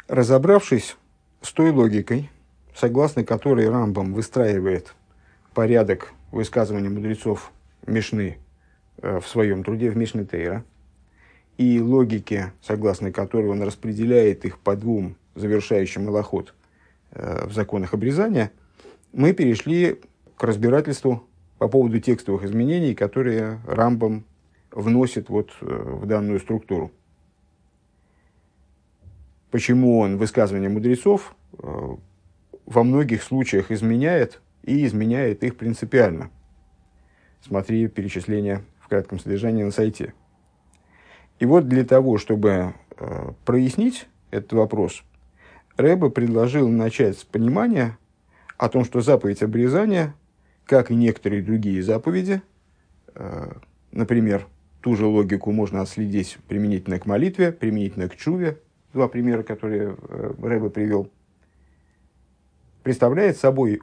Разобравшись с той логикой, согласно которой Рамбам выстраивает порядок высказываний мудрецов Мишны в своем труде в Мишне Тейра, и логике, согласно которой он распределяет их по двум завершающим алахот в законах обрезания, мы перешли к разбирательству по поводу текстовых изменений, которые Рамбам вносит в данную структуру. Почему он высказывания мудрецов во многих случаях изменяет и изменяет их принципиально. Смотри перечисление в кратком содержании на сайте. И вот для того, чтобы прояснить этот вопрос, Ребе предложил начать с понимания о том, что заповедь обрезания, как и некоторые другие заповеди, например, ту же логику можно отследить применительно к молитве, применительно к чуве, два примера, которые Ребе привел, представляет собой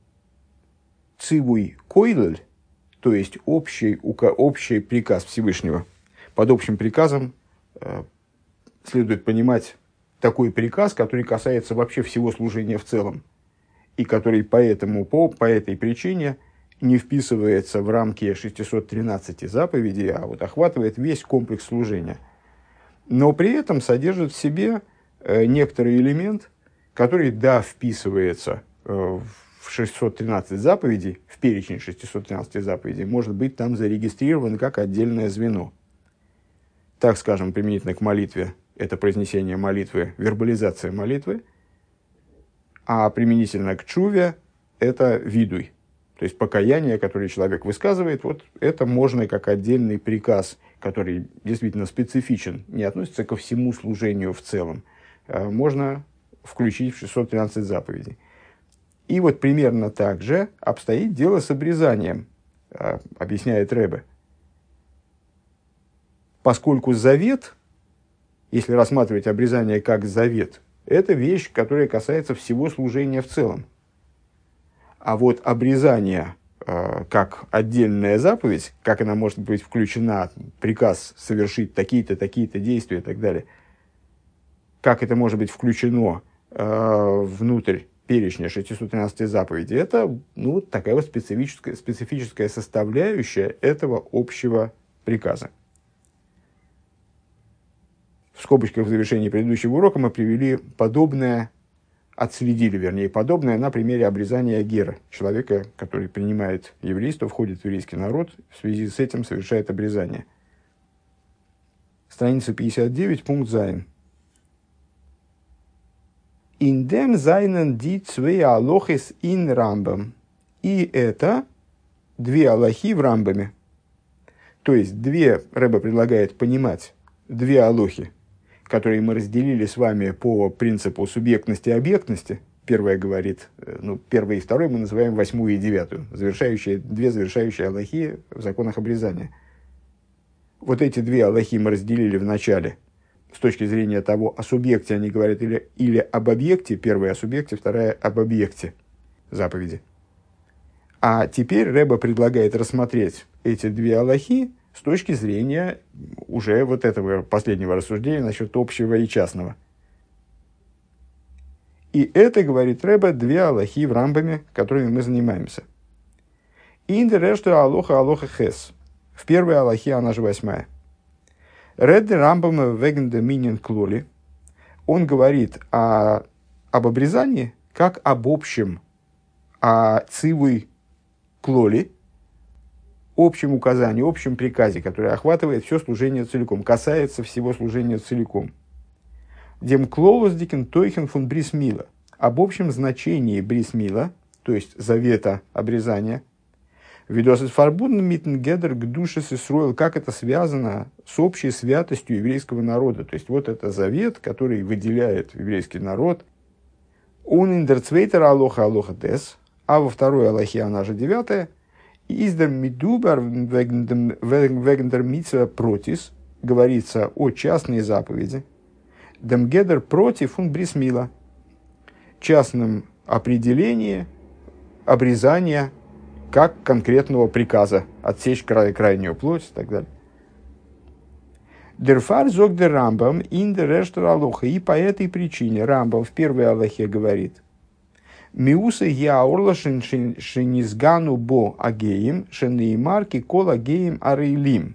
цивуй койлель, то есть общий приказ Всевышнего. Под общим приказом следует понимать такой приказ, который касается вообще всего служения в целом, и который по этой причине не вписывается в рамки 613 заповедей, а охватывает весь комплекс служения. Но при этом содержит в себе некоторый элемент, который, вписывается в 613 заповедей, в перечень 613 заповедей, может быть там зарегистрирован как отдельное звено. Так скажем, применительно к молитве, это произнесение молитвы, вербализация молитвы, а применительно к чуве это видуй, то есть покаяние, которое человек высказывает, это можно как отдельный приказ, который действительно специфичен, не относится ко всему служению в целом, можно включить в 613 заповедей. И примерно так же обстоит дело с обрезанием, объясняет Ребе. Поскольку завет, если рассматривать обрезание как завет, это вещь, которая касается всего служения в целом. А обрезание как отдельная заповедь, как она может быть включена, приказ совершить такие-то действия и так далее, как это может быть включено внутрь перечня 613 заповедей, это такая специфическая составляющая этого общего приказа. В скобочках в завершении предыдущего урока мы отследили на примере обрезания гера, человека, который принимает еврейство, входит в еврейский народ, в связи с этим совершает обрезание. Страница 59, пункт Зайн. «Индем зайнен ди цвей алохис ин рамбам». И это две алохи в рамбаме. То есть, Ребе предлагает понимать две алохи, которые мы разделили с вами по принципу субъектности и объектности. Первая говорит, первый и второй мы называем 8 и 9, две завершающие алохи в законах обрезания. Эти две алохи мы разделили в начале с точки зрения того, о субъекте они говорят или об объекте, первая о субъекте, вторая об объекте заповеди. А теперь Ребе предлагает рассмотреть эти две алохи с точки зрения уже этого последнего рассуждения насчет общего и частного. И это, говорит Ребе, две алохи в рамбаме, которыми мы занимаемся. Индерешту алоха хес. В первой алохе, она же 8. Редде рамбама веген доминин клоли. Он говорит об обрезании как об общем, о цивуй клоли, общем указании, общем приказе, который охватывает все служение целиком, касается всего служения целиком. Дем клолус дикен тойхен фун брис мила. Об общем значении брис мила, то есть завета обрезания, видосит фарбун митн гедер к душе сисроил, как это связано с общей святостью еврейского народа. То есть это завет, который выделяет еврейский народ. Он индерцвейтер алоха тес, а во второй алохе, она же 9, издер мидубар вегендер митцва протис, говорится о частной заповеди. Дем гедер против фун брис мила, частном определении обрезания как конкретного приказа, отсечь крайнюю плоть и так далее. Дерфар зог де Рамбам ин де рештер алоха. И по этой причине Рамбам в первой алохе говорит: Миуса я орла шинизгану бо агеим шенеймарки кол агеим арейлим.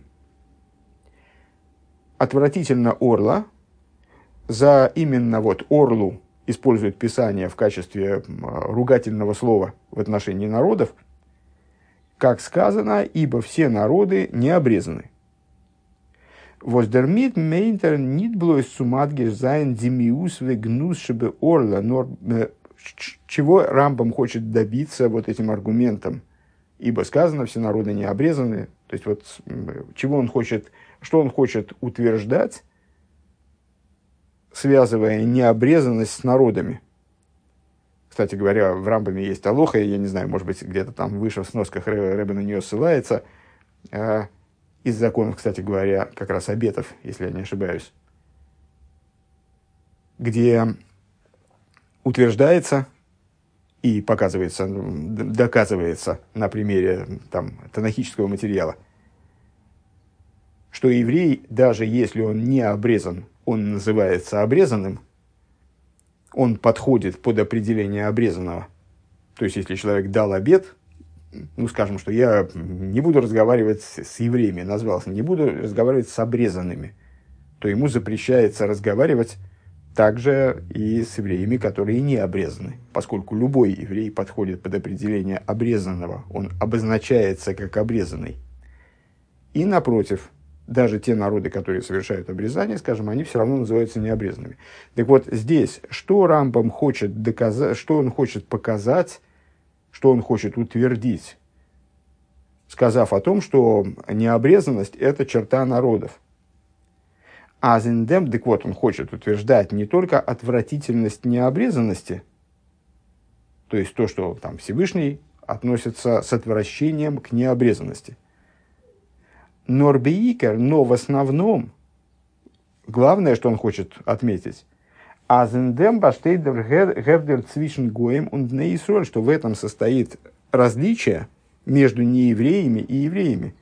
Отвратительно орла. За именно вот орлу использует Писание в качестве ругательного слова в отношении народов, как сказано, ибо все народы не обрезаны. Воздермит мейнтер нит блойс сумадгеш зайн димиус вегнус шебе орла. Чего Рамбам хочет добиться вот этим аргументом? Ибо сказано, все народы не обрезаны. То есть вот чего он хочет, что он хочет утверждать, связывая необрезанность с народами. Кстати говоря, в Рамбаме есть алоха, я не знаю, может быть, где-то там выше в сносках Ребе на нее ссылается, из законов, кстати говоря, как раз обетов, если я не ошибаюсь, где утверждается и показывается, доказывается на примере там, танахического материала, что еврей, даже если он не обрезан, он называется обрезанным, он подходит под определение обрезанного. То есть, если человек дал обет, ну, скажем, что я не буду разговаривать с евреями, назвался, не буду разговаривать с обрезанными, то ему запрещается разговаривать также и с евреями, которые не обрезаны. Поскольку любой еврей подходит под определение обрезанного, он обозначается как обрезанный. И напротив, даже те народы, которые совершают обрезание, скажем, они все равно называются необрезанными. Так вот, здесь, что Рамбам хочет доказать, что он хочет показать, что он хочет утвердить, сказав о том, что необрезанность – это черта народов. А зиндем, так вот, он хочет утверждать не только отвратительность необрезанности, то есть то, что там Всевышний относится с отвращением к необрезанности. Норбиикер, но в основном, главное, что он хочет отметить, азендем баштейдер гевдер цвишен гоем und неисроль, что в этом состоит различие между неевреями и евреями.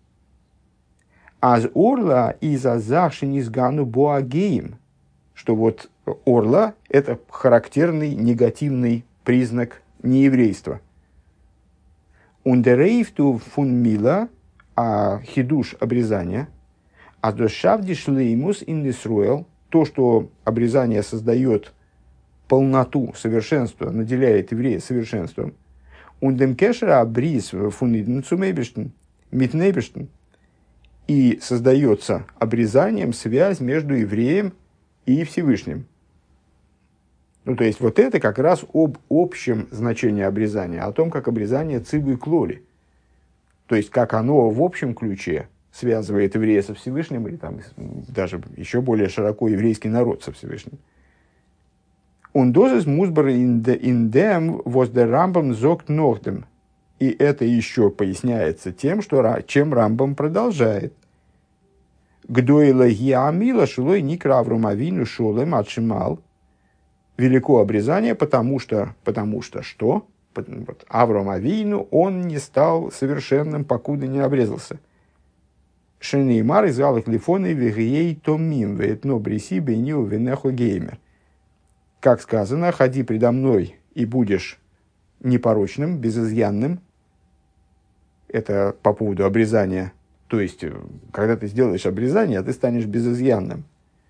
Аз орла из азахшинизгану боагеем, что вот орла – это характерный негативный признак нееврейства. Ундерейфту фун мила, а хидуш обрезания, а дошавди шлеймус индисруэл, то, что обрезание создает полноту, совершенство, наделяет еврея совершенством. Ундемкешера абрис фуниденцумейбештен, митнейбештен, и создается обрезанием связь между евреем и Всевышним. Ну, то есть, вот это как раз об общем значении обрезания, о том, как обрезание цивы и клоли. То есть, как оно в общем ключе связывает еврея со Всевышним, или там, даже еще более широко еврейский народ со Всевышним. Und das ist Musbar in dem, was der Rambam sagt noch dem. И это еще поясняется тем, что, чем Рамбам продолжает. Гдойла гиамила шилой никра авромавину шолем отшимал. Велико обрезание, потому что что? Вот, Авром Авину, он не стал совершенным, покуда не обрезался. Шенеймар из галых лифоны вегией томим ветно бриси бейниу венеху геймер. Как сказано, ходи предо мной и будешь непорочным, безызъянным. Это по поводу обрезания. То есть, когда ты сделаешь обрезание, ты станешь безызъянным.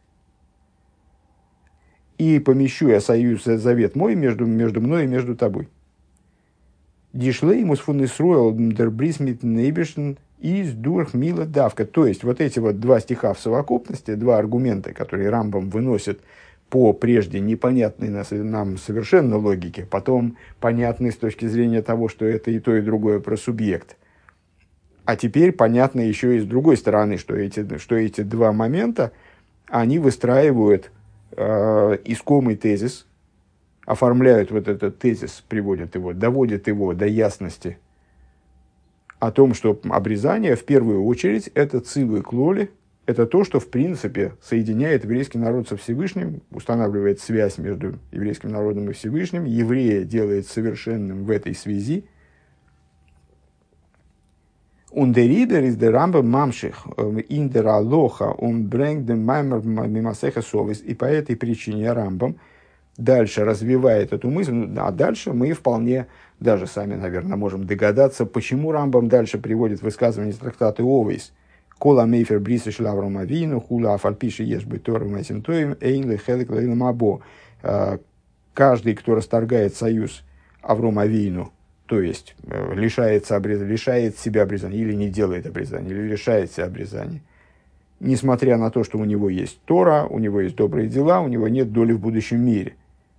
И помещу я союз, завет мой между мной и между тобой. Дишлеймус фун Исруэл дербрис мит нейбешн из дурх мила давка. То есть, вот эти вот два стиха в совокупности, два аргумента, которые Рамбам выносит по прежде непонятной нам совершенно логике, потом понятной с точки зрения того, что это и то, и другое про субъект. А теперь понятно еще и с другой стороны, что эти два момента, они выстраивают искомый тезис, оформляют вот этот тезис, приводят его, доводят его до ясности о том, что обрезание в первую очередь это цивы клоли, это то, что в принципе соединяет еврейский народ со Всевышним, устанавливает связь между еврейским народом и Всевышним, еврея делает совершенным в этой связи. Und der Rieder ist der Рамбам мамших in der Алоха und bringt den Маймер мимасеха совесть. И по этой причине Рамбам дальше развивает эту мысль, а дальше мы вполне даже сами, наверное, можем догадаться, почему Рамбам дальше приводит высказывание из трактата Овейс. Кола мейфер бриса шлавром авину, хула афальпиши еш бетором асимтоем, эйн лехелек лейлам або. Каждый, кто расторгает союз Авром Авину, то есть лишает себя обрезания, или не делает обрезания, или лишает себя обрезания, несмотря на то, что у него есть Тора, у него есть добрые дела, у него нет доли в будущем мире.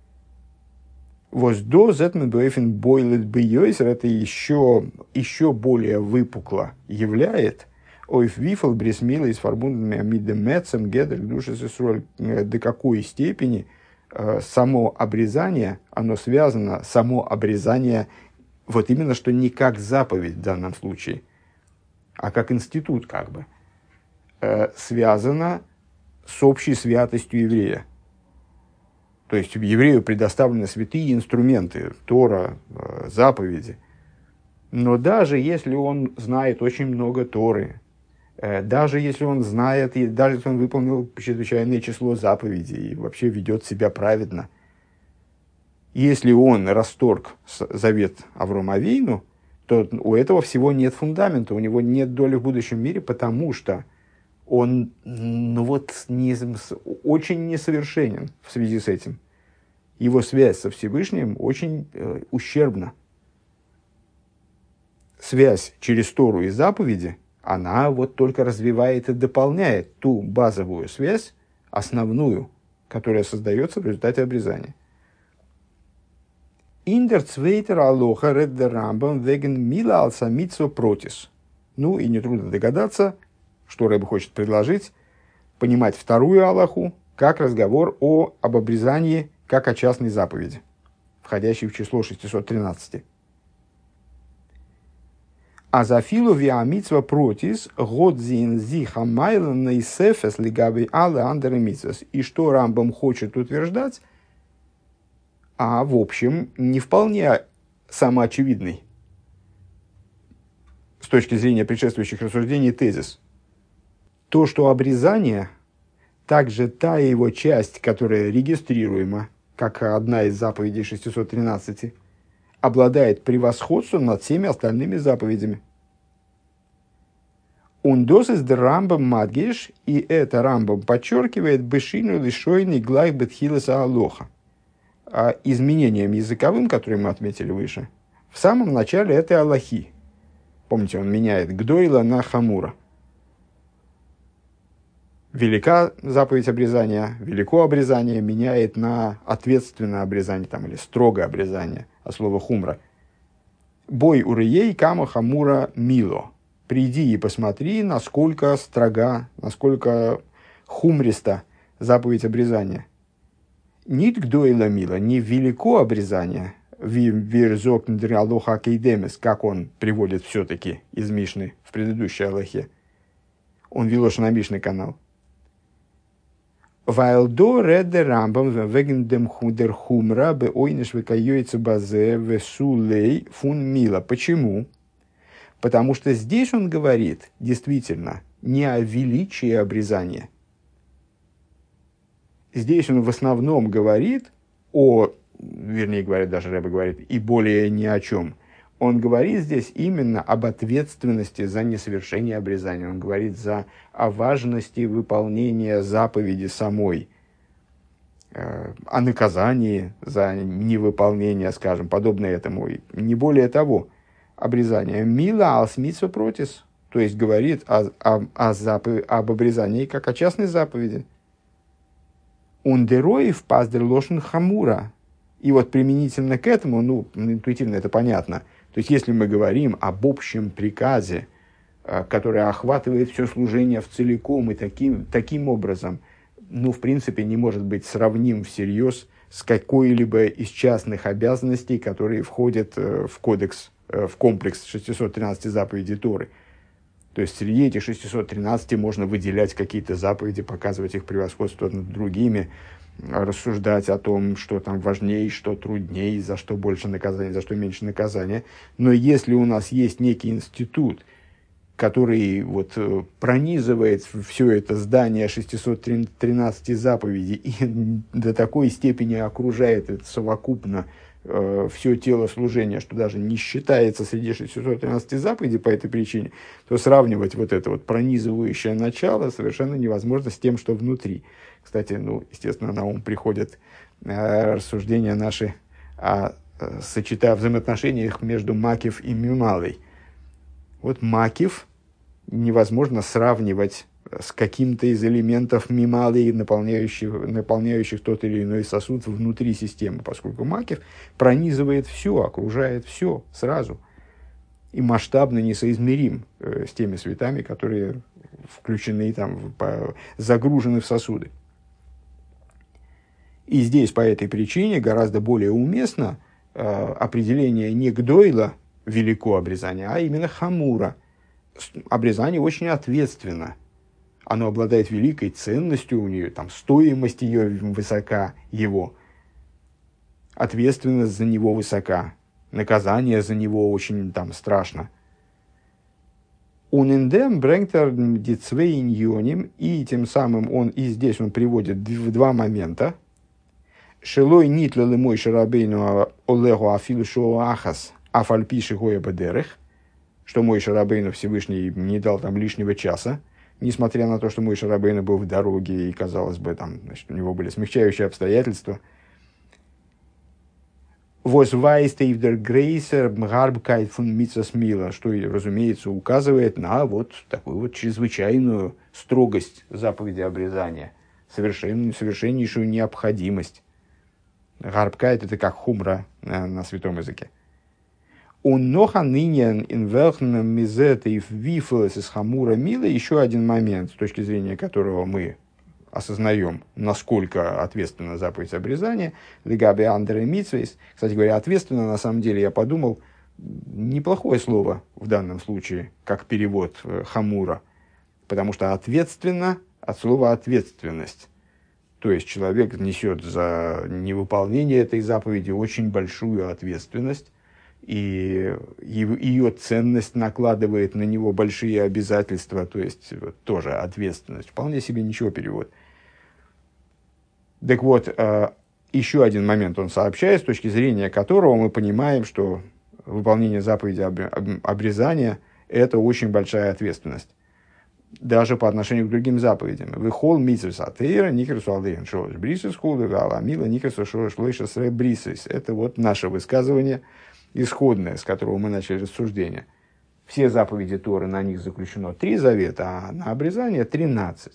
Воздо зетмен дуэфин бойлет бейойсер, это еще более выпукло являет ойф вифл брисмила из фарбундами амидемецем гедр души сесроль, до какой степени само обрезание, оно связано, само обрезание, вот именно что не как заповедь в данном случае, а как институт как бы, связано с общей святостью еврея. То есть еврею предоставлены святые инструменты, Тора, заповеди. Но даже если он знает очень много Торы, даже если он знает, и даже если он выполнил чрезвычайное число заповедей и вообще ведет себя праведно, если он расторг завет Аврому Авину, то у этого всего нет фундамента, у него нет доли в будущем мире, потому что он очень несовершенен в связи с этим. Его связь со Всевышним очень ущербна. Связь через Тору и заповеди, она вот только развивает и дополняет ту базовую связь, основную, которая создается в результате обрезания. Индер цвейтер алоха реддер рамбам веген мила алсамитсо протис. Ну и нетрудно догадаться, что Рэбе хочет предложить, понимать вторую алаху как разговор об обрезании как о частной заповеди, входящей в число 613. А за филу виамитсва протис годзин зиха майлан и сефес лигабей алле андеры митсвас. И что Рамбам хочет утверждать, а в общем не вполне самоочевидный с точки зрения предшествующих рассуждений тезис. То, что обрезание, также та его часть, которая регистрируема, как одна из заповедей 613, обладает превосходством над всеми остальными заповедями. Ундос из Рамбам Мадгиш, и это Рамбам подчеркивает бешину лишойный глайх бетхилеса алоха. Изменением языковым, которые мы отметили выше, в самом начале этой алахи. Помните, он меняет гдойла на хамура. Велика заповедь обрезания, велико обрезание меняет на ответственное обрезание там, или строгое обрезание, от слова хумра. Бой урыей кама хамура мило. Приди и посмотри, насколько строга, насколько хумриста заповедь обрезания. Нит гдойла мило, не велико обрезание, вирзок ндралоха кейдемес, как он приводит все-таки из Мишны в предыдущей алахе. Он велош на Мишный канал. Вайлдо редде рамбам веген дем худер хумра бе ойнеш векайойца базе весулей фун мила. Почему? Потому что здесь он говорит действительно не о величии обрезания. Здесь он в основном говорит вернее говорит, даже Рэбе говорит, и более ни о чем. Он говорит здесь именно об ответственности за несовершение обрезания. Он говорит о важности выполнения заповеди самой, о наказании за невыполнение, скажем, подобное этому. И не более того, обрезание мила алсмитсва протис, то есть говорит об обрезании как о частной заповеди. Ундероев паздер лошен хамура. И вот применительно к этому, интуитивно это понятно. То есть, если мы говорим об общем приказе, который охватывает все служение в целиком и таким образом, в принципе, не может быть сравним всерьез с какой-либо из частных обязанностей, которые входят в комплекс 613 заповедей Торы. То есть, среди этих 613 можно выделять какие-то заповеди, показывать их превосходство над другими, рассуждать о том, что там важнее, что труднее, за что больше наказания, за что меньше наказания. Но если у нас есть некий институт, который вот пронизывает все это здание 613 заповедей и до такой степени окружает это совокупно все тело служения, что даже не считается среди 613 заповедей по этой причине, то сравнивать вот это вот пронизывающее начало совершенно невозможно с тем, что внутри. Кстати, естественно, на ум приходят рассуждения наши о взаимоотношениях между Макев и Мималой. Вот Макев невозможно сравнивать с каким-то из элементов Мималы, наполняющих тот или иной сосуд внутри системы, поскольку Макев пронизывает все, окружает все сразу и масштабно несоизмерим с теми светами, которые включены, загружены в сосуды. И здесь по этой причине гораздо более уместно определение не гдойла, велико обрезание, а именно хамура. Обрезание очень ответственно. Оно обладает великой ценностью, у нее стоимость ее высока, его. Ответственность за него высока. Наказание за него очень страшно. Униндем брengтер дицвейньоним, и тем самым он и здесь он приводит два момента. Шелой нитлелы мой шарабейну олегу афилу шоу ахас афальпиши гоя бедерех, что Мойше Рабейну Всевышний не дал лишнего часа, несмотря на то, что Мойше Рабейну был в дороге, и, казалось бы, у него были смягчающие обстоятельства. Возвайстейвдер Грейсер Мгарбкайт фун Митсас Мила, что, разумеется, указывает на такую чрезвычайную строгость заповеди обрезания, совершеннейшую необходимость. Гарбкайт — это как хумра на святом языке. Он ноха нынен инверхнем мизета и вифлес из хамура мила, еще один момент, с точки зрения которого мы осознаем, насколько ответственна заповедь обрезания, легаби андре митсвейс. Кстати говоря, ответственно, на самом деле, я подумал, неплохое слово в данном случае, как перевод хамура, потому что ответственно от слова ответственность. То есть человек несет за невыполнение этой заповеди очень большую ответственность, и ее ценность накладывает на него большие обязательства, то есть тоже ответственность. Вполне себе ничего перевод. Так вот, еще один момент он сообщает, с точки зрения которого мы понимаем, что выполнение заповеди обрезания – это очень большая ответственность. Даже по отношению к другим заповедям. Выхол митсвес атеира, никерсу алдейн шолош брисис худу, аламила никерсу шолош лойшас ре брисис. Это наше высказывание исходное, с которого мы начали рассуждение. Все заповеди Торы, на них заключено 3 завета, а на обрезание 13.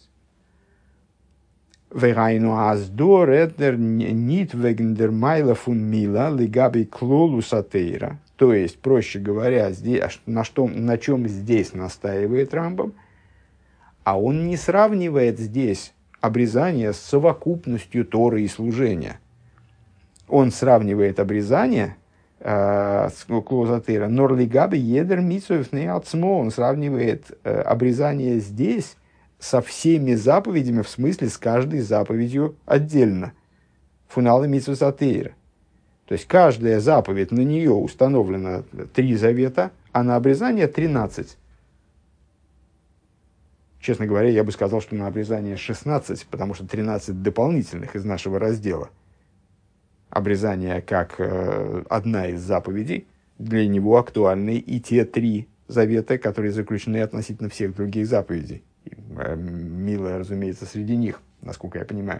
Вегайну аздор эдер нит вегендер майла фун мила лигаби клолус атеира. То есть, проще говоря, здесь, на чем здесь настаивает Рамбам, а он не сравнивает здесь обрезание с совокупностью Торы и служения. Он сравнивает обрезание с клозатыра, норлигаби едер митсуев неацмо. Он сравнивает обрезание здесь со всеми заповедями, в смысле с каждой заповедью отдельно. Фуналы митсвесатыра. То есть каждая заповедь, на нее установлено 3 завета, а на обрезание 13. Честно говоря, я бы сказал, что на обрезание 16, потому что 13 дополнительных из нашего раздела. Обрезание как одна из заповедей, для него актуальны и те 3 завета, которые заключены относительно всех других заповедей. Милая, разумеется, среди них, насколько я понимаю.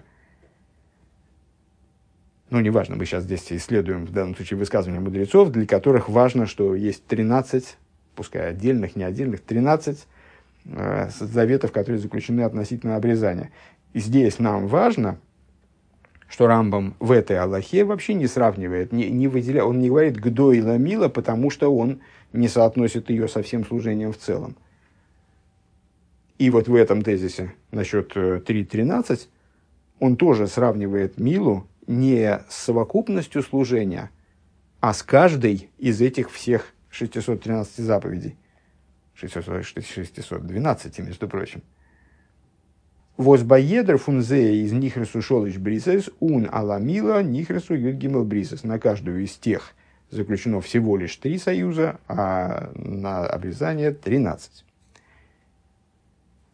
Неважно, мы сейчас здесь исследуем в данном случае высказывания мудрецов, для которых важно, что есть 13, пускай отдельных, не отдельных, 13 заветов, которые заключены относительно обрезания. И здесь нам важно, что Рамбам в этой алахе вообще не сравнивает, не выделяет, он не говорит «гдой ламила», потому что он не соотносит ее со всем служением в целом. И в этом тезисе насчет 3.13 он тоже сравнивает милу не с совокупностью служения, а с каждой из этих всех 613 заповедей. 612, между прочим. Возбоедр фунзе из нихресу шолыч брисес, ун аламила нихресу юдгимел брисес. На каждую из тех заключено всего лишь 3 союза, а на обрезание 13.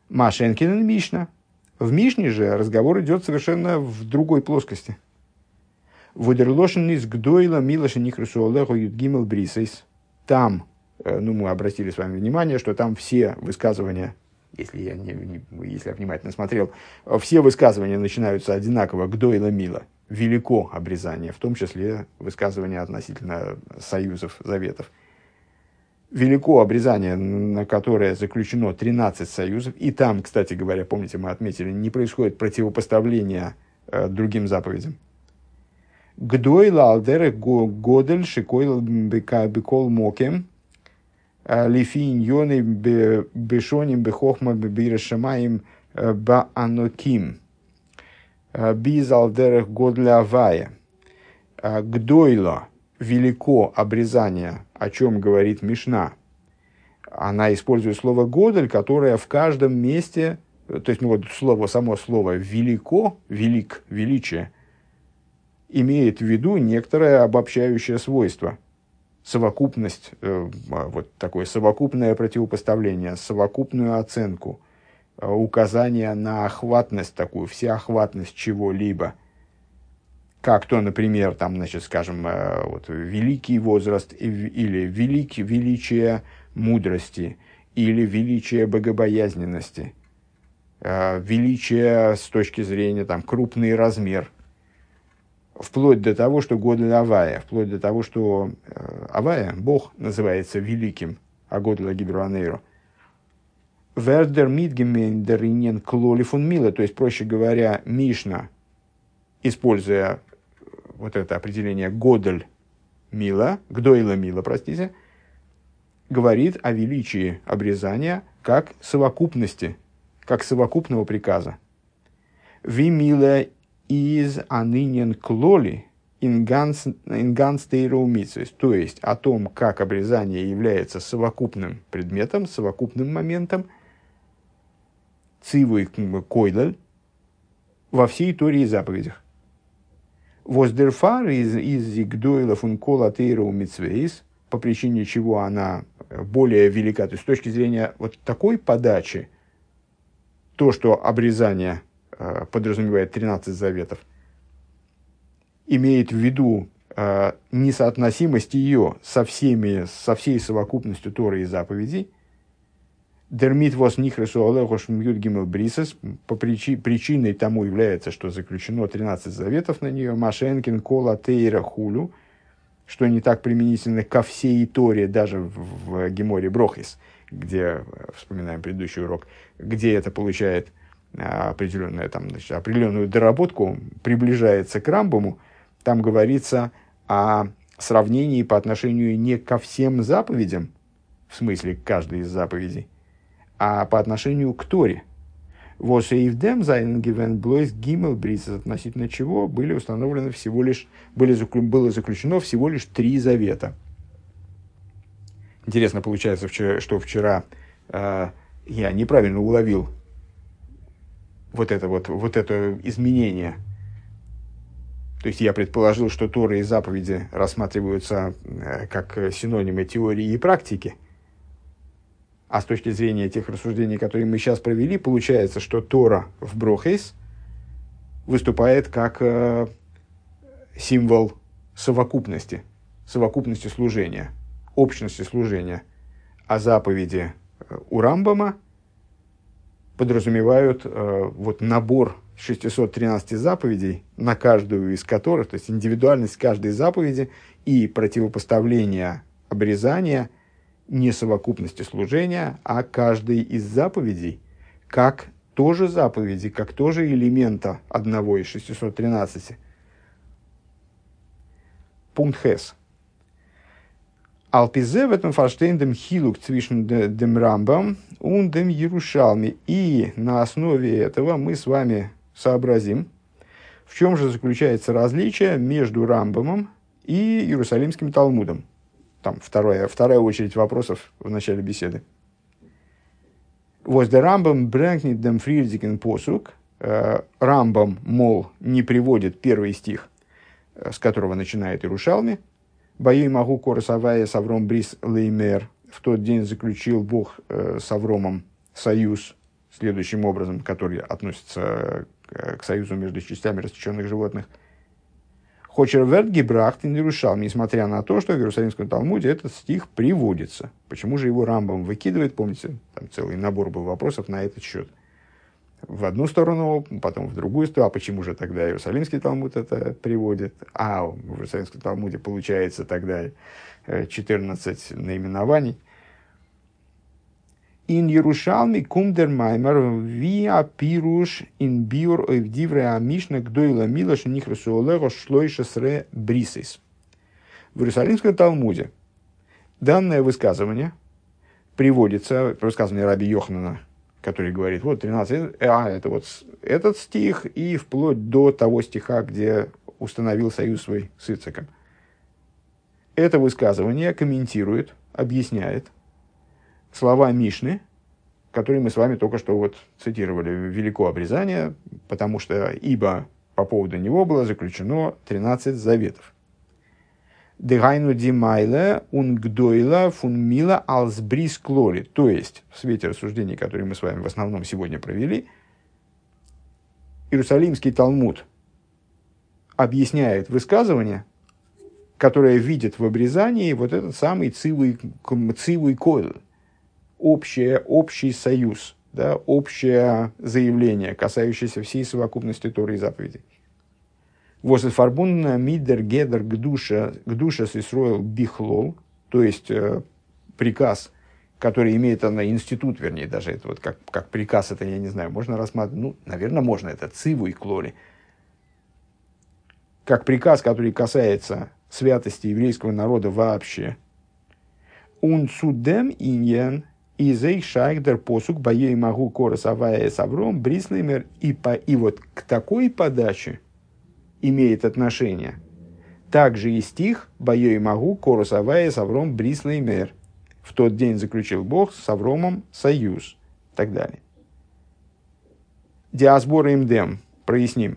Машенкин Мишна. В Мишне же разговор идет совершенно в другой плоскости. Водерлошен из Гдойла Милоша Нихрусуолеху Юдгимел Брисейс. Там, мы обратили с вами внимание, что там все высказывания, если я внимательно смотрел, все высказывания начинаются одинаково Гдойла Мила. Велико обрезание, в том числе высказывания относительно союзов, заветов. Велико обрезание, на которое заключено 13 союзов. И там, кстати говоря, помните, мы отметили, не происходит противопоставления другим заповедям. Гдойла алдерех годель шикойл бекол мокем лифиньоны бешоним бехохма бирашамаим бааноким биз алдерех годля авая. Гдойла, велико обрезание, о чем говорит Мишна. Она использует слово «годель», которое в каждом месте, то есть само слово «велико», «велик», «величие», имеет в виду некоторое обобщающее свойство, совокупность, вот такое совокупное противопоставление, совокупную оценку, указание на охватность такую, всеохватность чего-либо. Как то, например, там, значит, скажем, великий возраст или величие мудрости, или величие богобоязненности, величие с точки зрения там, крупный размер, вплоть до того, что Годель Авая, вплоть до того, что Авая, Бог, называется великим, а Годель Гибруанейро. Вердер Мидгемендер Инен Клолифун Мила, то есть, проще говоря, Мишна, используя вот это определение Годель Мила, Гдойла Мила, простите, говорит о величии обрезания как совокупности, как совокупного приказа. Ви мила из анынен клоли инганстейроумицис, то есть о том, как обрезание является совокупным предметом, совокупным моментом, цивуй койдаль, во всей Торе и заповедях. Воздерфар из Гдойла функола тейроу мицвейс, по причине чего она более велика. То есть, с точки зрения вот такой подачи, то, что обрезание подразумевает 13 заветов, имеет в виду несоотносимость ее со всей совокупностью Торы и заповедей. Дермит вос нихресу алехош мьют гимел брисес, по причиной тому является, что заключено 13 заветов на нее, машенкин кола тейра хулю, что не так применительно ко всей Торе, даже в Геморе Брохис, где, вспоминаем предыдущий урок, где это получает определенную доработку, приближается к Рамбаму, там говорится о сравнении по отношению не ко всем заповедям, в смысле каждой из заповедей, а по отношению к Торе. Было относительно чего были установлены всего лишь, было заключено всего лишь 3 завета. Интересно получается, что вчера я неправильно уловил вот это изменение. То есть я предположил, что Тора и заповеди рассматриваются как синонимы теории и практики. А с точки зрения тех рассуждений, которые мы сейчас провели, получается, что Тора в Брохейс выступает как символ совокупности служения, общности служения. А заповеди у Рамбама подразумевают набор 613 заповедей, на каждую из которых, то есть индивидуальность каждой заповеди и противопоставление обрезания не совокупности служения, а каждой из заповедей, как тоже заповеди, как тоже элемента одного из 613. Пункт Хес. Алпизе в этом фарштейндем хилук zwischen dem Рамбам und dem Ярушалми. И на основе этого мы с вами сообразим, в чем же заключается различие между Рамбамом и Иерусалимским Талмудом. Там вторая очередь вопросов в начале беседы. Was der Rambam bringt nicht dem Friedigen Posuk. Рамбам, мол, не приводит первый стих, с которого начинает Иерушалми. Боей могу коросавая с Авром брис леймер. В тот день заключил Бог с Авромом союз следующим образом, который относится к союзу между частями растеченных животных. Хочерверт гебрахт ин Иерушалме, несмотря на то, что в Иерусалимском Талмуде этот стих приводится. Почему же его Рамбам выкидывает? Помните, там целый набор был вопросов на этот счет. В одну сторону, потом в другую сторону. А почему же тогда Иерусалимский Талмуд это приводит? А в Иерусалимском Талмуде получается тогда 14 наименований. Ин Иерушалме кумдер маймер виа пируш ин биур ойвдивре амишна гдойла милаш нихрасуолего шлойшесре брисис. В Иерусалимском Талмуде данное высказывание приводится, высказывание раби Йоханана, который говорит, вот 13, это вот этот стих и вплоть до того стиха, где установил союз свой с Ицхаком. Это высказывание комментирует, объясняет слова Мишны, которые мы с вами только что вот цитировали. Велико обрезание, потому что ибо по поводу него было заключено 13 заветов. Дегайну димайле унгдойла фунмила алсбрис клори. То есть, в свете рассуждений, которые мы с вами в основном сегодня провели, Иерусалимский Талмуд объясняет высказывание, которое видит в обрезании вот этот самый цивуй койл, общий союз, да, общее заявление, касающееся всей совокупности Торы и заповедей. Восфарбунна мидер гедер гдуша с Исроэл бихлол, то есть приказ, который имеет институт, вернее, даже это вот как приказ, это я не знаю, можно рассматривать, наверное, можно, это цивуй клори, как приказ, который касается святости еврейского народа вообще. Un судем иньян изей шайхдер посук боей могу корос авая савром брислеймер. И вот к такой подаче имеет отношение также и стих боей могу корос авая савром брислеймер. В тот день заключил Бог с Авромом союз. И так далее. Диасбора имдем. Проясним.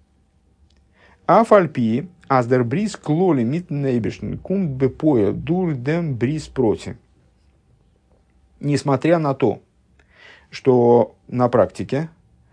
Афальпи аздер бриз клоли мит нейбешн кум бепоя дурдем бриз проти. Несмотря на то, что на практике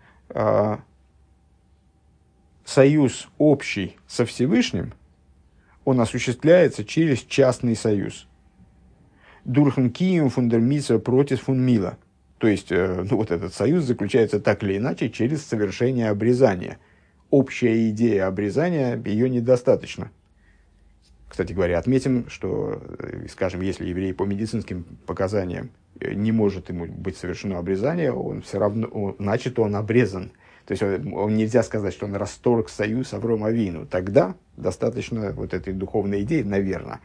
союз общий со Всевышним, он осуществляется через частный союз. Дурхан кием фундермиса против фунмила. То есть, вот этот союз заключается так или иначе через совершение обрезания. Общая идея обрезания, ее недостаточно. Кстати говоря, отметим, что, скажем, если еврей по медицинским показаниям не может ему быть совершено обрезание, он все равно, значит, он обрезан. То есть, он нельзя сказать, что он расторг союз Авром Авину. Тогда достаточно вот этой духовной идеи, наверное.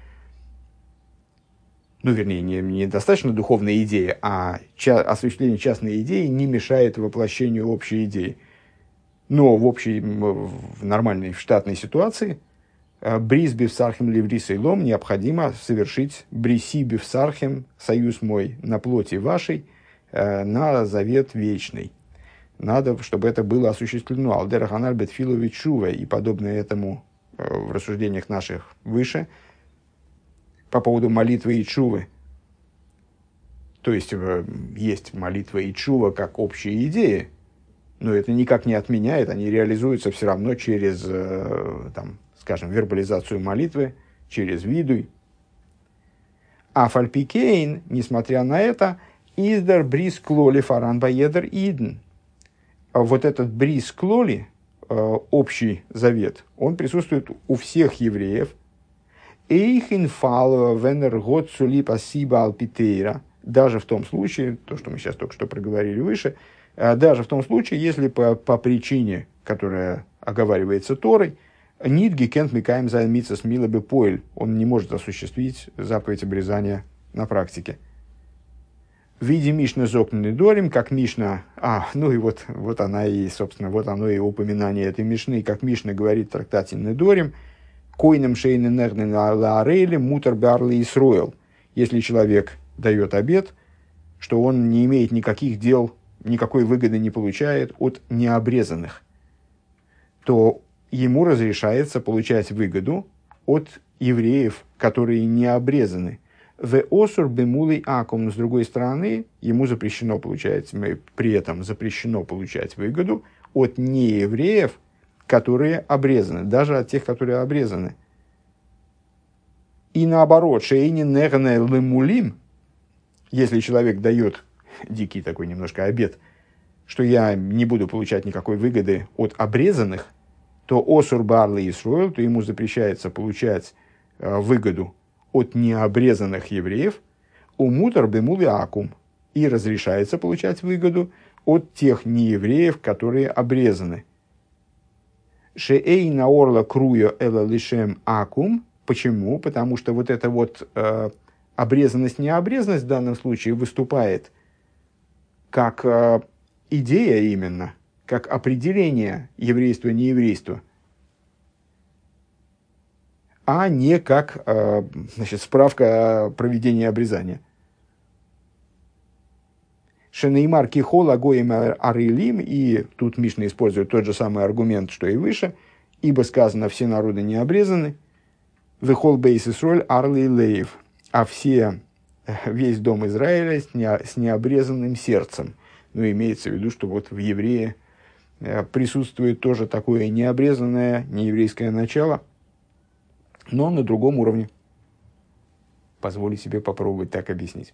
Вернее, недостаточно духовной идеи, а осуществление частной идеи не мешает воплощению общей идеи. Но в нормальной, в штатной ситуации бриз бифсархем ливрисой лом необходимо совершить бриси бифсархем, союз мой на плоти вашей, на завет вечный. Надо, чтобы это было осуществлено. Алдера ханальбет филович шува и подобное этому в рассуждениях наших выше по поводу молитвы и чувы. То есть, есть молитва и чува как общие идеи, но это никак не отменяет, они реализуются все равно через, скажем, вербализацию молитвы, через видуй. А фальпикейн, несмотря на это, издер бриз клоли фаран баедер иден. Вот этот бриз клоли, общий завет, он присутствует у всех евреев. Эйхин фал венер год сули пасиба алпитейра. Даже в том случае, то, что мы сейчас только что проговорили выше, даже в том случае, если по причине, которая оговаривается Торой, нидги кент микаем займиться с мила бы поэль, он не может осуществить заповедь обрезания на практике. В виде Мишны зокненный дорим, как Мишна, вот она и, собственно, вот оно и упоминание этой Мишны, как Мишна говорит в трактате Недорим, койнем шейны нернен лаарейли мутар барли исроил. Если человек дает обет, что он не имеет никаких дел, никакой выгоды не получает от необрезанных, то ему разрешается получать выгоду от евреев, которые не обрезаны. В осур бемулей акум, с другой стороны, ему запрещено получать, при этом запрещено получать выгоду от неевреев, которые обрезаны, даже от тех, которые обрезаны. И наоборот, шейни негане лемулим, если человек дает дикий такой немножко обет, что я не буду получать никакой выгоды от обрезанных, то осур барлы Исруэл, то ему запрещается получать выгоду от необрезанных евреев, умутар бемули акум, и разрешается получать выгоду от тех неевреев, которые обрезаны. Шеэй на орла круя эла лишем акум. Почему? Потому что вот эта вот обрезанность-необрезанность в данном случае выступает как идея именно, как определение еврейства-нееврейства, а не как справка о проведении обрезания. Шенеймар кихола гоем арилим, и тут Мишна использует тот же самый аргумент, что и выше, ибо сказано, все народы не обрезаны, вехол бейс Исроль арли леев, а весь дом Израиля с необрезанным сердцем. Ну, имеется в виду, что вот в еврее присутствует тоже такое необрезанное, нееврейское начало, но на другом уровне. Позволю себе попробовать так объяснить.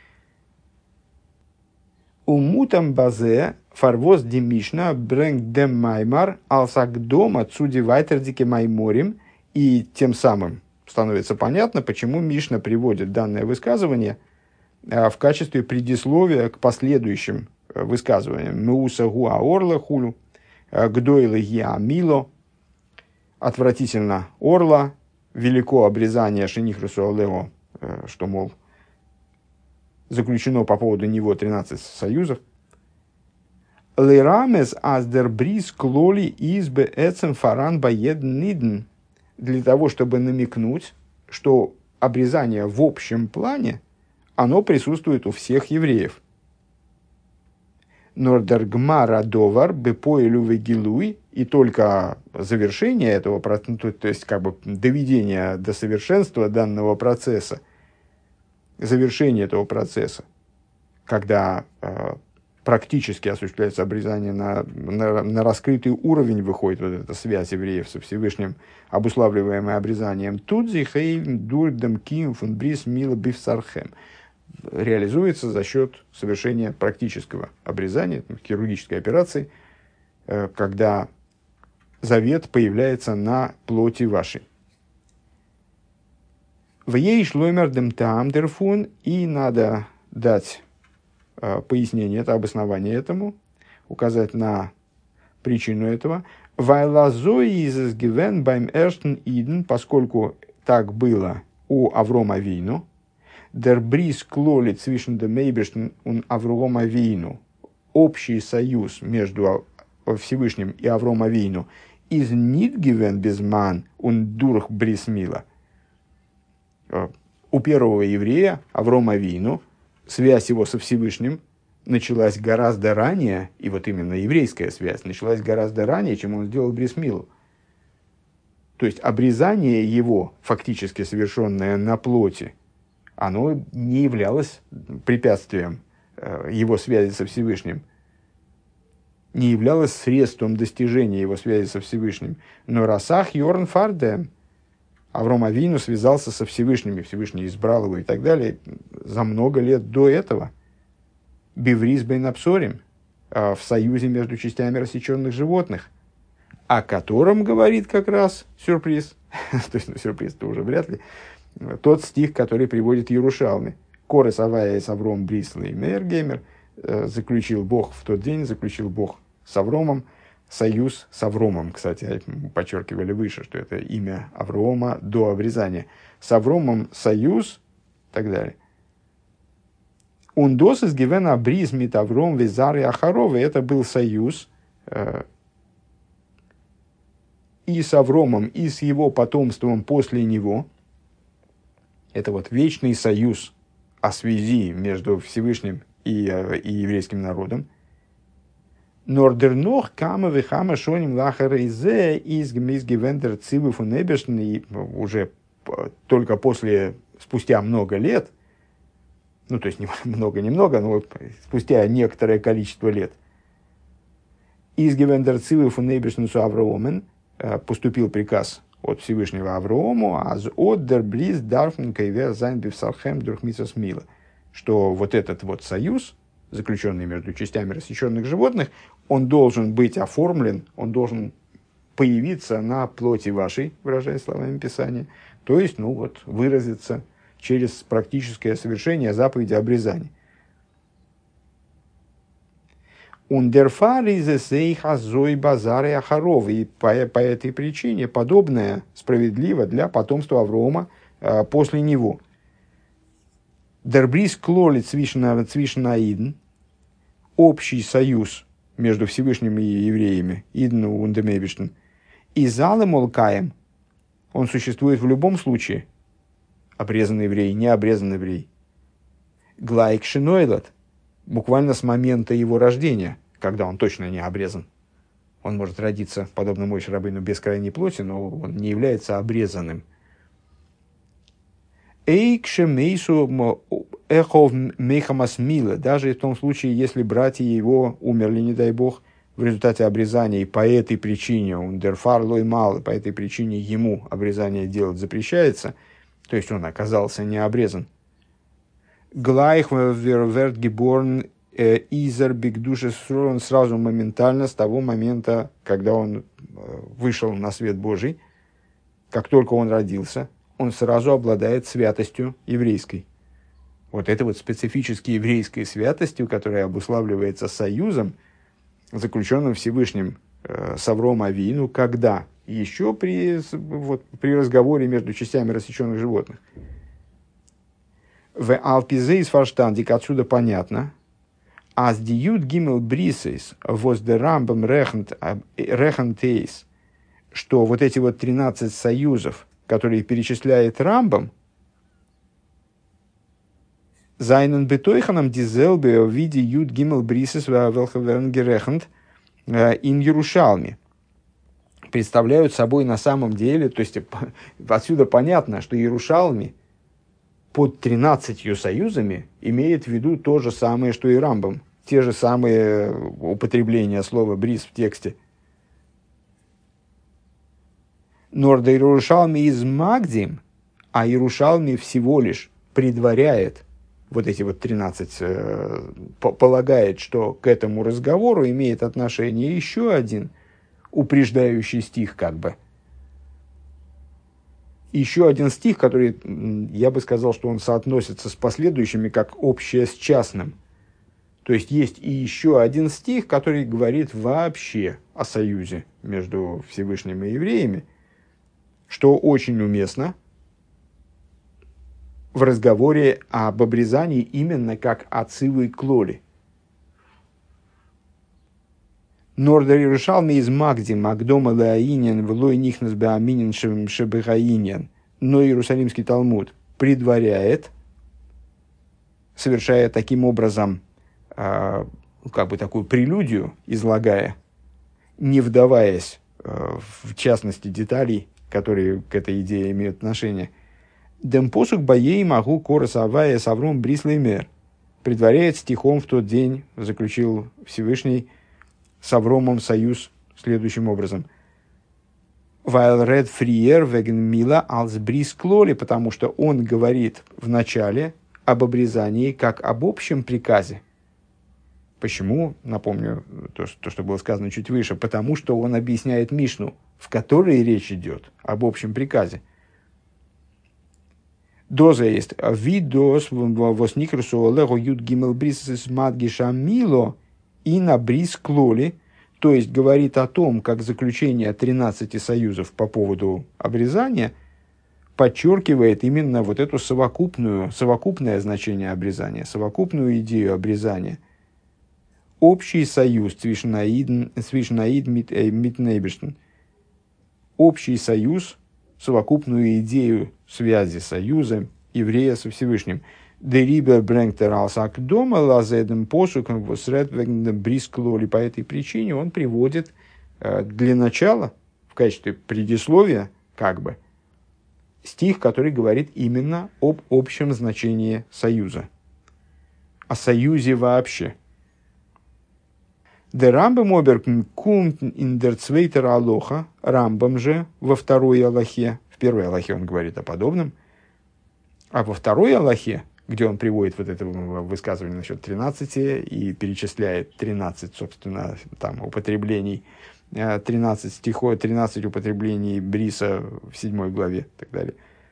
Умутам базе фарвоз демишна брэнг дем маймар алсагдом отсюди вайтердике майморим. И тем самым становится понятно, почему Мишна приводит данное высказывание в качестве предисловия к последующим высказываниям. Меуса гуа орла хулю, гдойлы я мило, отвратительно орла, велико обрезание шенихрусу алео, что, мол, заключено по поводу него 13 союзов. Лерамес аздер бриз клоли избе эцем фаран баед нидн, для того, чтобы намекнуть, что обрезание в общем плане, оно присутствует у всех евреев. Нордергмара довар бепоэлю вегилуй, и только завершение этого процесса, то есть как бы доведение до совершенства данного процесса, завершение этого процесса, когда практически осуществляется обрезание на раскрытый уровень, выходит вот эта связь евреев со Всевышним, обуславливаемая обрезанием, тудзи хейм дурдем ким фун брис мила бифсархем, реализуется за счет совершения практического обрезания, хирургической операции, когда завет появляется на плоти вашей. В ей шлоймер дем таам дерфун, и надо дать пояснение, это обоснование этому, указать на причину этого. Поскольку так было у Аврома Авину, der Bris клолит zwischen dem Eibishten und Авром Авину, общий союз между Всевышним и Авром Авину, из nicht given без man und durch Bris Mila. У первого еврея, Аврома Авину, связь его со Всевышним началась гораздо ранее, и вот именно еврейская связь началась гораздо ранее, чем он сделал Брис Милу. То есть обрезание его, фактически совершенное на плоти, оно не являлось препятствием его связи со Всевышним, не являлось средством достижения его связи со Всевышним. Но Расах Йорн Фардем, Авром Авину связался со Всевышним, и Всевышний избрал его и так далее за много лет до этого. Биврис бейн абсорим, в союзе между частями рассеченных животных, о котором говорит как раз сюрприз, то есть сюрприз-то уже вряд ли, тот стих, который приводит Ярушалми. Корес авая с Авром брисла и мейергеймер, заключил Бог в тот день, заключил Бог с Авромом, союз с Авромом, кстати, подчеркивали выше, что это имя Аврома до обрезания. С Авромом союз и так далее. Ундос из Гивена бриз мит Авром визары Ахаровы, это был союз и с Авромом, и с его потомством после него. Это вот вечный союз о связи между Всевышним и еврейским народом. Нордернох кама вихама шоним лахарейзе из гвендер цивы фунебешн, и уже только после спустя много лет, ну, то есть много-немного, но спустя некоторое количество лет, из Гевендерцивы фун Эйбешнусу Авроомен поступил приказ от Всевышнего Авроому, аз отдер близ дарфн кайвер зайн бивсалхем дурхмисас мила, что вот этот вот союз, заключенный между частями рассеченных животных, он должен быть оформлен, он должен появиться на плоти вашей, выражаясь словами Писания, то есть, ну вот, выразиться через практическое совершение заповеди обрезания. И по этой причине подобное справедливо для потомства Аврома после него. Дербрис клоли цвишнаидн, общий союз между Всевышним и евреями, идну ундемебиштен, и залем олкаем, он существует в любом случае, обрезанный еврей, не обрезанный еврей. Глайк шинойлат, буквально с момента его рождения, когда он точно не обрезан. Он может родиться, подобно Моше Рабейну, без крайней плоти, но он не является обрезанным. Даже в том случае, если братья его умерли, не дай бог, в результате обрезания, и по этой причине, по этой причине ему обрезание делать запрещается, то есть он оказался не обрезан. Глайх верт геборн изер бигдуше, он сразу моментально с того момента, когда он вышел на свет Божий, как только он родился, он сразу обладает святостью еврейской. Вот это вот специфически еврейской святостью, которая обуславливается союзом, заключенным Всевышним с Авром Авину, когда еще при разговоре между частями рассеченных животных. В Алпизе из Фарштандик отсюда понятно. Аз диют гимел брисейс воз де рамбам рехантейс, что вот эти вот 13 союзов, которые перечисляет Рамбам, Зайнен бетойханом дизелбе в виде юд гимел брисес велхаверн герехант ин Ярушалме, представляют собой на самом деле, то есть отсюда понятно, что Ярушалми под 13 союзами имеет в виду то же самое, что и Рамбам, те же самые употребления слова брис в тексте. Норда Ярушалми из Магдим, а Ярушалми всего лишь предваряет вот эти вот 13, полагает, что к этому разговору имеет отношение еще один упреждающий стих, как бы. Еще один стих, который, я бы сказал, что он соотносится с последующими как общее с частным. То есть есть и еще один стих, который говорит вообще о союзе между Всевышним и евреями, что очень уместно в разговоре об обрезании именно как о цивой клоле. Нордер Ярушалми из Магди, Магдома Лаинин, Влой Нихнас Беаминин Шебегаинин, но Иерусалимский Талмуд предваряет, совершая таким образом, как бы такую прелюдию, излагая, не вдаваясь в частности деталей, которые к этой идее имеют отношение. Демпосук боей могу коросавая савром брислеймер. Предваряет стихом в тот день, заключил Всевышний с Авромом союз следующим образом. Weil red frier wegen mila als bris kloli, потому что он говорит в начале об обрезании как об общем приказе. Почему? Напомню то, что было сказано чуть выше. Потому что он объясняет Мишну, в которой речь идет об общем приказе. Доза есть. Видос восникрусу лего юд гимел брис мадгиша мило и на брис клоли, то есть говорит о том, как заключение 13 союзов по поводу обрезания подчеркивает именно вот эту совокупное значение обрезания, совокупную идею обрезания. Общий союз Цвишнаид Митнейбештен. Общий союз, совокупную идею связи союза еврея со Всевышним. Дерибер брэнгтер алсак дома лазедем посуком восредвегнем брисклоли. По этой причине он приводит для начала, в качестве предисловия, как бы, стих, который говорит именно об общем значении союза, о союзе вообще. Der Рамбам kommt in der zweiter Алоха, Рамбам же во второй Алохе, в первой Алохе он говорит о подобном, а во второй Алохе, где он приводит вот это высказывание насчет 13 и перечисляет 13, собственно, там употреблений, 13 стихов, 13 употреблений бриса в 7 главе и так далее.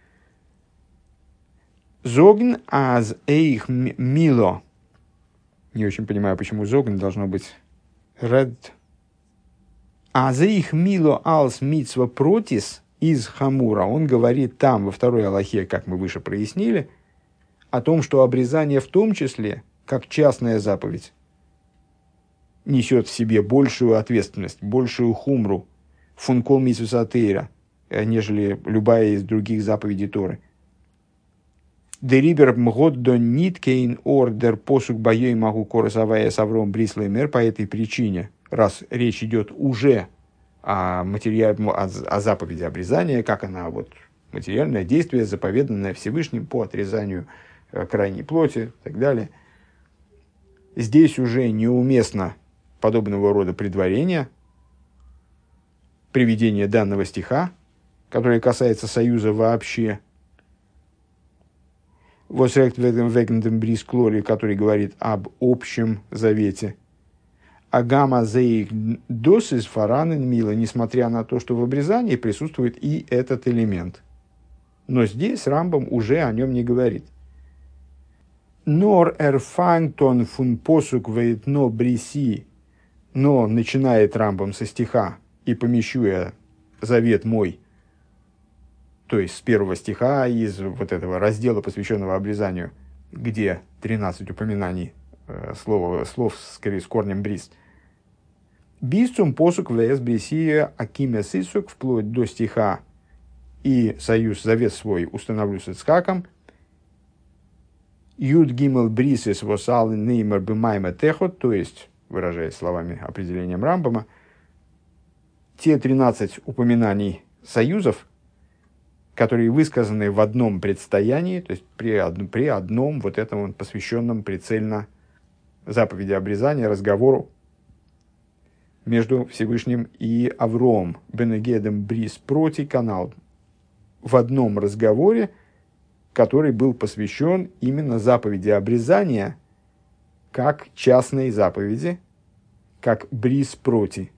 Зогн аз эйх мило. Не очень понимаю, почему зогн должно быть ред. Аз эйх мило алс митсва протис из хамура. Он говорит там, во второй Алохе, как мы выше прояснили, о том, что обрезание в том числе, как частная заповедь, несет в себе большую ответственность, большую хумру, функол митсвасатейра, нежели любая из других заповедей Торы. Дерибер мгод до ниткейн ордер посук боей могу коросовая савром брислеймер. По этой причине, раз речь идет уже о заповеди обрезания, как она вот материальное действие, заповеданное Всевышним по отрезанию крайней плоти и так далее. Здесь уже неуместно подобного рода предварение, приведение данного стиха, который касается союза вообще, который говорит об общем завете. Агама зеих дос из фаранен мила, несмотря на то, что в обрезании присутствует и этот элемент. Но здесь Рамбам уже о нем не говорит. Нор эрфангтон фун посук вейтно бриси, но начинает Рамбам со стиха «И помещу я завет мой», то есть с первого стиха из вот этого раздела, посвященного обрезанию, где 13 упоминаний слов с корнем брис. Бисцум посук вс брисия акиме сисук, вплоть до стиха «И союз, завет свой установлю с Ицхаком». Юд гимел брисис восал неймер бимайма техот, то есть, выражаясь словами определением Рамбама, те 13 упоминаний союзов, которые высказаны в одном предстоянии, то есть при одном вот этом посвященном прицельно заповеди обрезания, разговору между Всевышним и Авроом, Бенегедем Брис Проти канал, в одном разговоре, который был посвящен именно заповеди обрезания как частной заповеди, как Брис Проти.